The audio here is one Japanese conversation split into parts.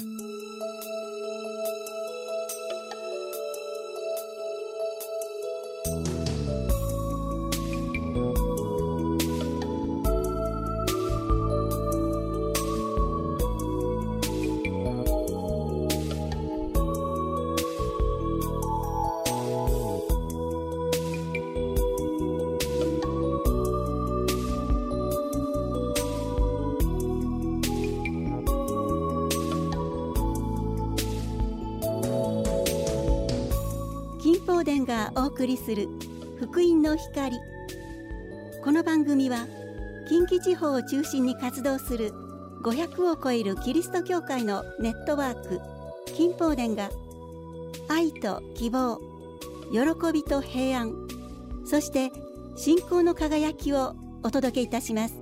金宝殿がお送りする福音の光。この番組は近畿地方を中心に活動する500を超えるキリスト教会のネットワーク金宝殿が愛と希望、喜びと平安、そして信仰の輝きをお届けいたします。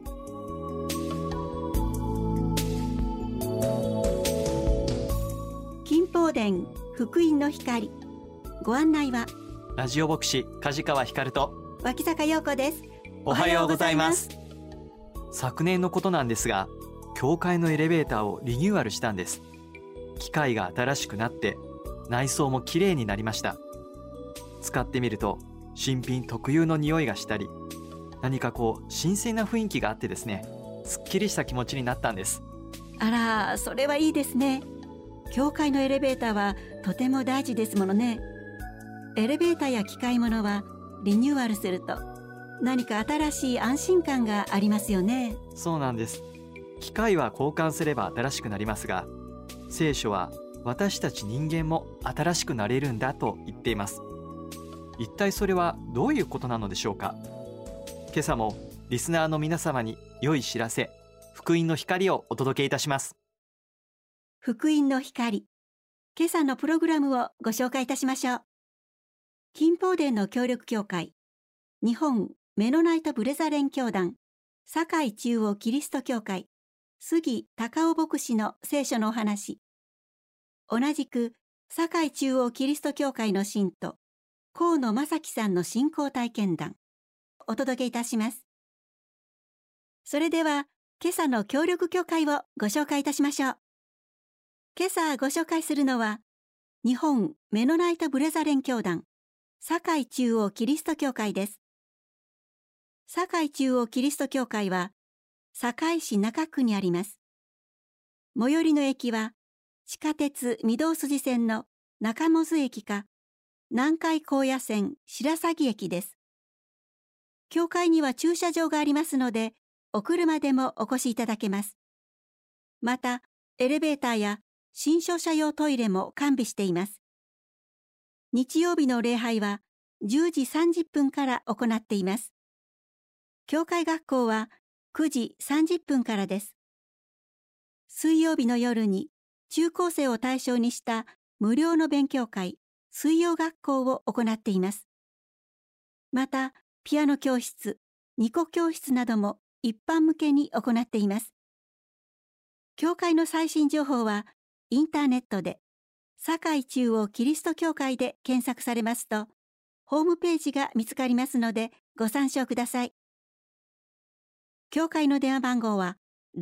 金宝殿福音の光、ご案内はラジオ牧師梶川光と脇坂陽子です。 おはようございます。昨年のことなんですが、教会のエレベーターをリニューアルしたんです。機械が新しくなって内装もきれいになりました。使ってみると新品特有の匂いがしたり、何か新鮮な雰囲気があってですね、すっきりした気持ちになったんです。 あら、それはいいですね。教会のエレベーターはとても大事ですものね。エレベーターや機械物はリニューアルすると何か新しい安心感がありますよね。 そうなんです。機械は交換すれば新しくなりますが、聖書は私たち人間も新しくなれるんだと言っています。一体それはどういうことなのでしょうか。今朝もリスナーの皆様に良い知らせ、福音の光をお届けいたします。 福音の光、今朝のプログラムをご紹介いたしましょう。金宝殿の協力協会、日本メノナイトブレザレン教団、堺中央キリスト教会、杉隆夫牧師の聖書のお話、同じく堺中央キリスト教会の信徒河野正樹さんの信仰体験談、お届けいたします。それでは今朝の協力協会をご紹介いたしましょう。今朝ご紹介するのは、日本メノナイトブレザレン教団堺中央キリスト教会です。堺中央キリスト教会は堺市中区にあります。最寄りの駅は地下鉄御堂筋線の中百舌駅か南海高野線白鷺駅です。教会には駐車場がありますので、お車でもお越しいただけます。またエレベーターや新書者用トイレも完備しています。日曜日の礼拝は10時30分から行っています。教会学校は9時30分からです。水曜日の夜に中高生を対象にした無料の勉強会、水曜学校を行っています。また、ピアノ教室、二胡教室なども一般向けに行っています。教会の最新情報はインターネットで堺中央キリスト教会で検索されますと、ホームページが見つかりますのでご参照ください。教会の電話番号は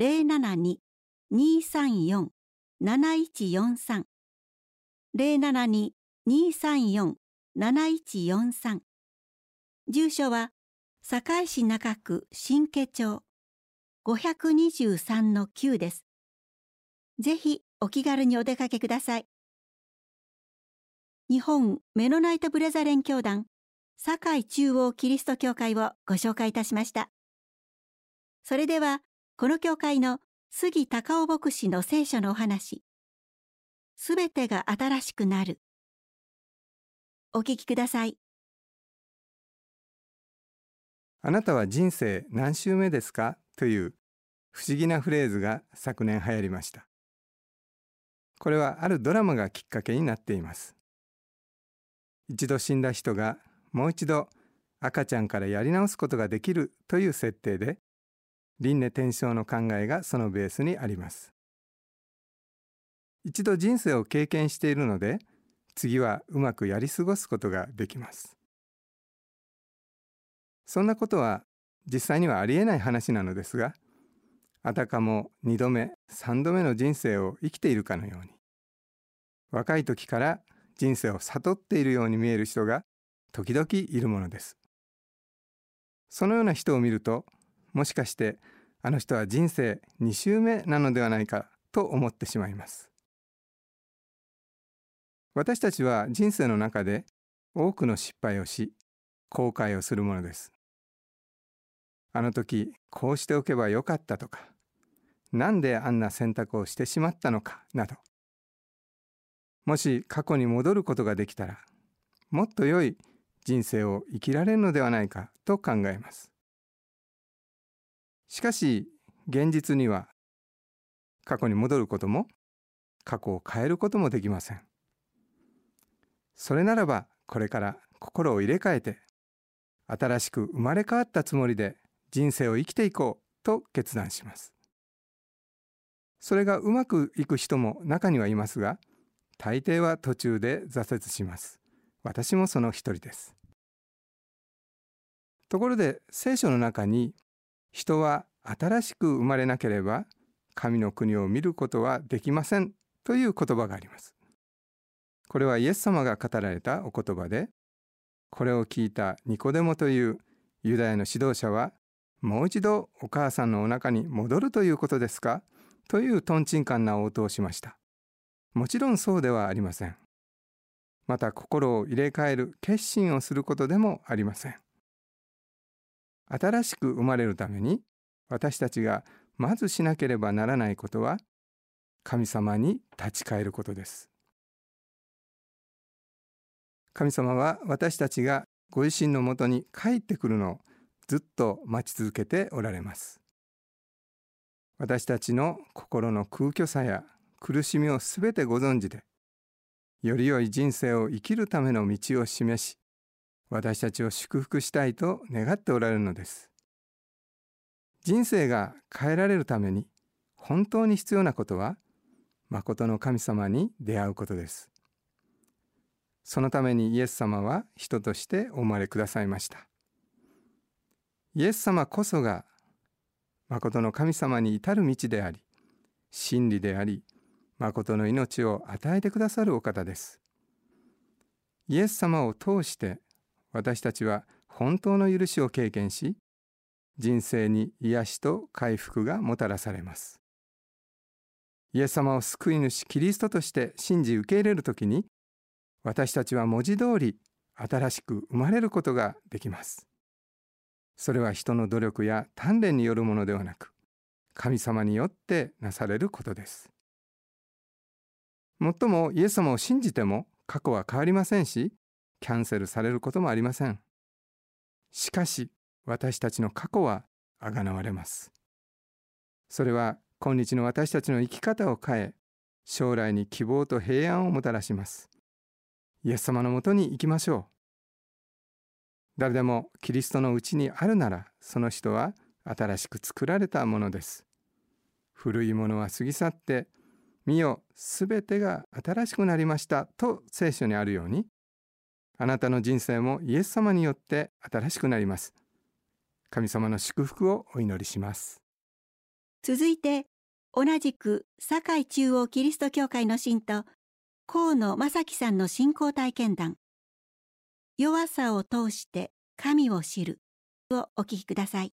072-234-7143 072-234-7143。住所は堺市中区新家町 523-9 です。ぜひお気軽にお出かけください。日本メノナイトブレザレン教団堺中央キリスト教会をご紹介いたしました。それではこの教会の杉隆夫牧師の聖書のお話、すべてが新しくなる。お聞きください。 あなたは人生何周目ですかという不思議なフレーズが昨年流行りました。これはあるドラマがきっかけになっています。一度死んだ人がもう一度赤ちゃんからやり直すことができるという設定で、輪廻転生の考えがそのベースにあります。一度人生を経験しているので、次はうまくやり過ごすことができます。そんなことは実際にはありえない話なのですが、 あたかも2度目、3度目の人生を生きているかのように、若い時から人生を悟っているように見える人が時々いるものです。そのような人を見ると、もしかしてあの人は人生2周目なのではないかと思ってしまいます。私たちは人生の中で多くの失敗をし、後悔をするものです。あの時こうしておけばよかったとか、なんであんな選択をしてしまったのかなど、もし過去に戻ることができたら、もっと良い人生を生きられるのではないかと考えます。しかし現実には、過去に戻ることも過去を変えることもできません。それならばこれから心を入れ替えて、新しく生まれ変わったつもりで人生を生きていこうと決断します。それがうまくいく人も中にはいますが、大抵は途中で挫折します。私もその一人です。ところで聖書の中に、人は新しく生まれなければ神の国を見ることはできませんという言葉があります。これはイエス様が語られたお言葉で、これを聞いたニコデモというユダヤの指導者は、もう一度お母さんのお腹に戻るということですかというとんちんかんな応答をしました。もちろんそうではありません。また心を入れ替える決心をすることでもありません。新しく生まれるために私たちがまずしなければならないことは、神様に立ち返ることです。神様は私たちがご自身のもとに帰ってくるのをずっと待ち続けておられます。私たちの心の空虚さや苦しみをすべてご存知で、より良い人生を生きるための道を示し、私たちを祝福したいと願っておられるのです。人生が変えられるために本当に必要なことは、誠の神様に出会うことです。そのためにイエス様は人としてお生まれくださいました。イエス様こそが誠の神様に至る道であり、真理であり、誠の命を与えてくださるお方です。イエス様を通して私たちは本当の許しを経験し、人生に癒しと回復がもたらされます。イエス様を救い主キリストとして信じ受け入れるときに、私たちは文字通り新しく生まれることができます。それは人の努力や鍛錬によるものではなく、神様によってなされることです。もっともイエス様を信じても過去は変わりませんし、キャンセルされることもありません。しかし私たちの過去はあがなわれます。それは今日の私たちの生き方を変え、将来に希望と平安をもたらします。イエス様のもとに行きましょう。誰でもキリストのうちにあるなら、その人は新しく作られたものです。古いものは過ぎ去って、見よ、すべてが新しくなりましたと聖書にあるように、あなたの人生もイエス様によって新しくなります。神様の祝福をお祈りします。 続いて、同じく堺中央キリスト教会の信徒、河野正樹さんの信仰体験談、弱さを通して神を知るをお聞きください。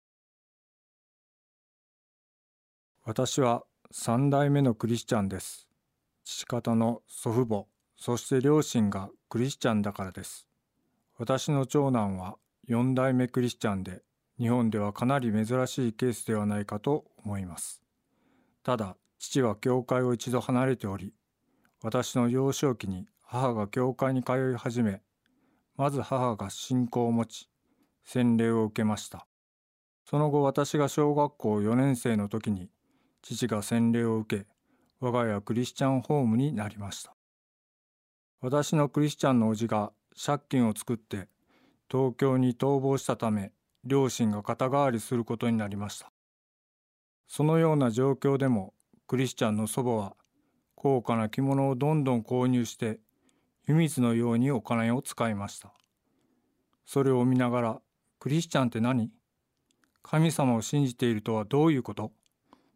私は3代目のクリスチャンです。父方の祖父母、そして両親がクリスチャンだからです。私の長男は4代目クリスチャンで、日本ではかなり珍しいケースではないかと思います。ただ、父は教会を一度離れており、私の幼少期に母が教会に通い始め、まず母が信仰を持ち、洗礼を受けました。その後、私が小学校4年生の時に、父が洗礼を受け、我が家クリスチャンホームになりました。私のクリスチャンの叔父が借金を作って東京に逃亡したため、両親が肩代わりすることになりました。そのような状況でも、クリスチャンの祖母は高価な着物をどんどん購入して湯水のようにお金を使いました。それを見ながら、クリスチャンって何？神様を信じているとはどういうこと？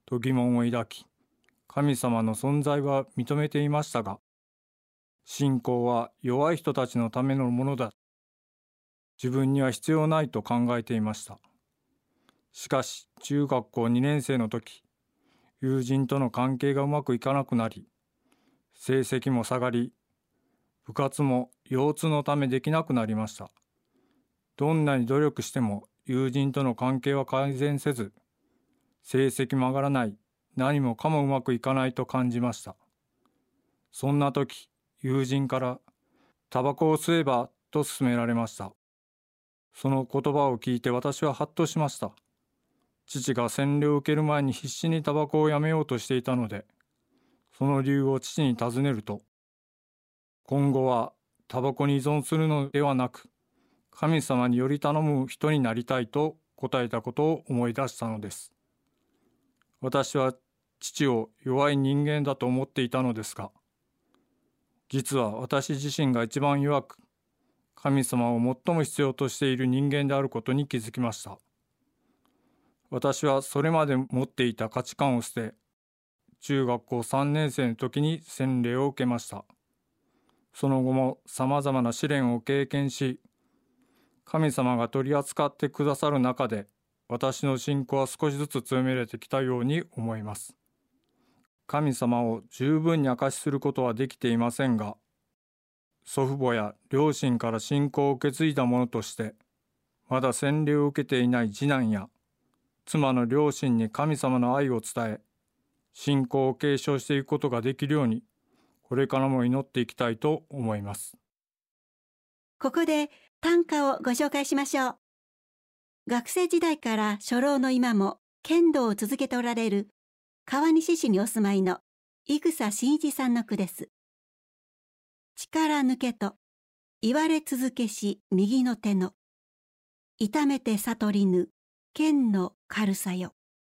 と疑問を抱き、神様の存在は認めていましたが、信仰は弱い人たちのためのものだ。自分には必要ないと考えていました。しかし、中学校2年生の時、友人との関係がうまくいかなくなり、成績も下がり、部活も腰痛のためできなくなりました。どんなに努力しても友人との関係は改善せず、成績も上がらない、何もかもうまくいかないと感じました。そんな時、友人からタバコを吸えばと勧められました。その言葉を聞いて私はハッとしました。父が洗礼を受ける前に必死にタバコをやめようとしていたので、その理由を父に尋ねると、今後はタバコに依存するのではなく、神様により頼む人になりたいと答えたことを思い出したのです。私は父を弱い人間だと思っていたのですが、実は私自身が一番弱く、神様を最も必要としている人間であることに気づきました。私はそれまで持っていた価値観を捨て、中学校3年生の時に洗礼を受けました。その後もさまざまな試練を経験し、神様が取り扱ってくださる中で、私の信仰は少しずつ強められてきたように思います。神様を十分に証しすることはできていませんが、祖父母や両親から信仰を受け継いだものとして、まだ洗礼を受けていない次男や妻の両親に神様の愛を伝え、信仰を継承していくことができるように、これからも祈っていきたいと思います。 ここで短歌をご紹介しましょう。学生時代から初老の今も剣道を続けておられる川西市にお住まいの伊草真一さんの句です。力抜けと言われ続けし右の手の痛めて悟りぬ剣の軽さよ。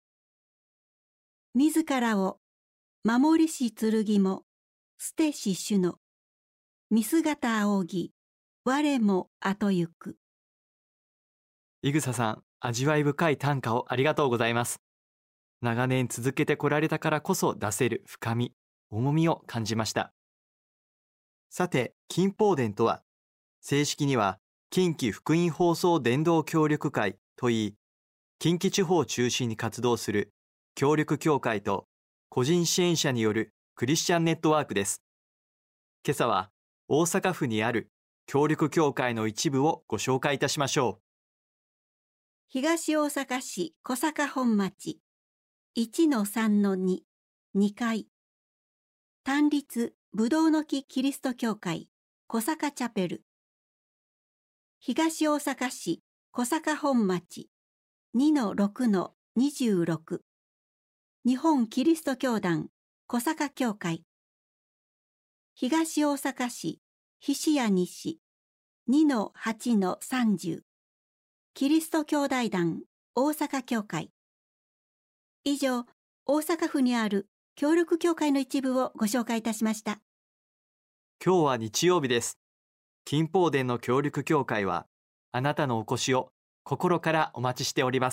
自らを守りし剣も捨てし主の見姿仰ぎ我も後行く。 伊草さん、味わい深い短歌をありがとうございます。長年続けてこられたからこそ出せる深み、重みを感じました。さて、近邦伝とは、正式には近畿福音放送伝道協力会といい、近畿地方を中心に活動する協力協会と個人支援者によるクリスチャンネットワークです。今朝は大阪府にある協力協会の一部をご紹介いたしましょう。 東大阪市小坂本町 1-3-2 2階単立ぶどうの木キリスト教会小坂チャペル。東大阪市小坂本町 2-6-26 日本キリスト教団小坂教会。東大阪市菱谷西 2-8-30キリスト兄弟団大阪教会。以上、大阪府にある協力教会の一部をご紹介いたしました。 今日は日曜日です。近邦伝の協力教会は、あなたのお越しを心からお待ちしております。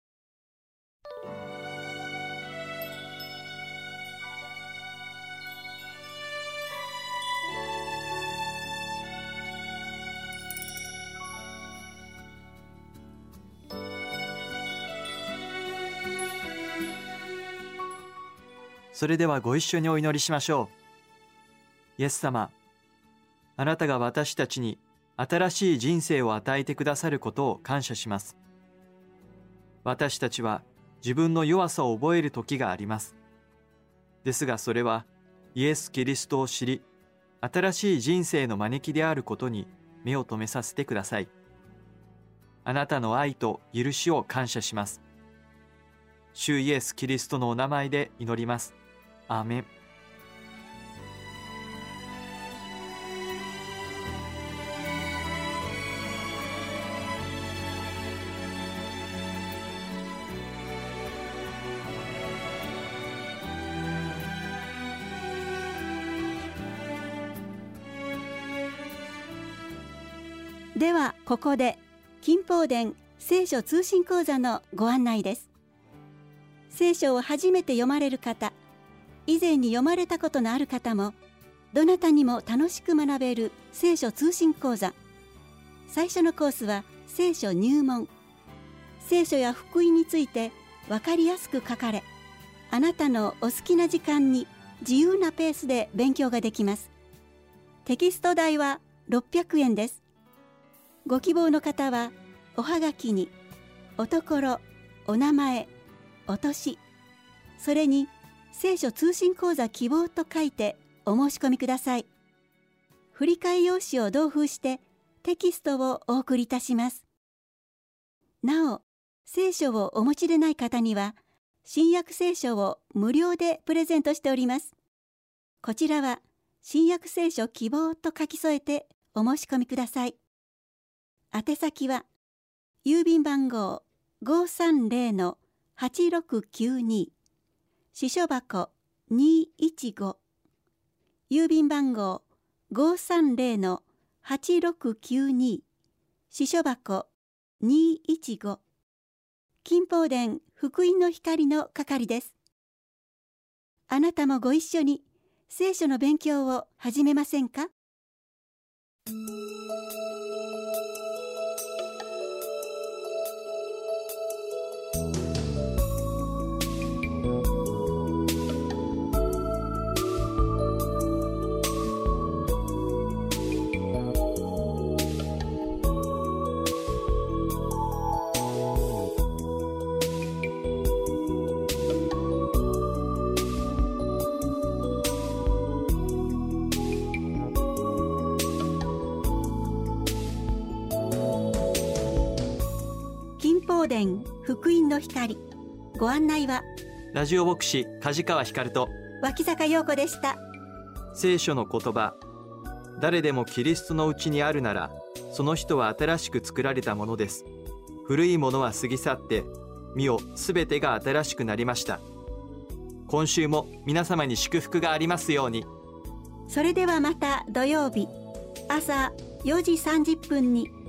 それではご一緒にお祈りしましょう。イエス様、あなたが私たちに新しい人生を与えてくださることを感謝します。私たちは自分の弱さを覚える時があります。ですがそれはイエス・キリストを知り、新しい人生の招きであることに目を留めさせてください。あなたの愛と許しを感謝します。主イエス・キリストのお名前で祈ります。アーメン。 ではここで近邦伝聖書通信講座のご案内です。 聖書を初めて読まれる方、以前に読まれたことのある方も、どなたにも楽しく学べる聖書通信講座。最初のコースは聖書入門。聖書や福音について分かりやすく書かれ、あなたのお好きな時間に自由なペースで勉強ができます。テキスト代は600円です。ご希望の方はおはがきにおところ、お名前、お年、それに聖書通信講座希望と書いてお申し込みください。振替用紙を同封してテキストをお送りいたします。なお、聖書をお持ちでない方には新約聖書を無料でプレゼントしております。こちらは新約聖書希望と書き添えてお申し込みください。宛先は郵便番号 530-8692 支所箱215、郵便番号 530-8692 支所箱215、金宝殿福音の光の係です。あなたもご一緒に聖書の勉強を始めませんか？宝殿福音の光、ご案内はラジオ牧師梶川光と脇坂陽子でした。 聖書の言葉、誰でもキリストのうちにあるなら、その人は新しく作られたものです。古いものは過ぎ去って、見よ、すべてが新しくなりました。今週も皆様に祝福がありますように。 それではまた土曜日朝4時30分に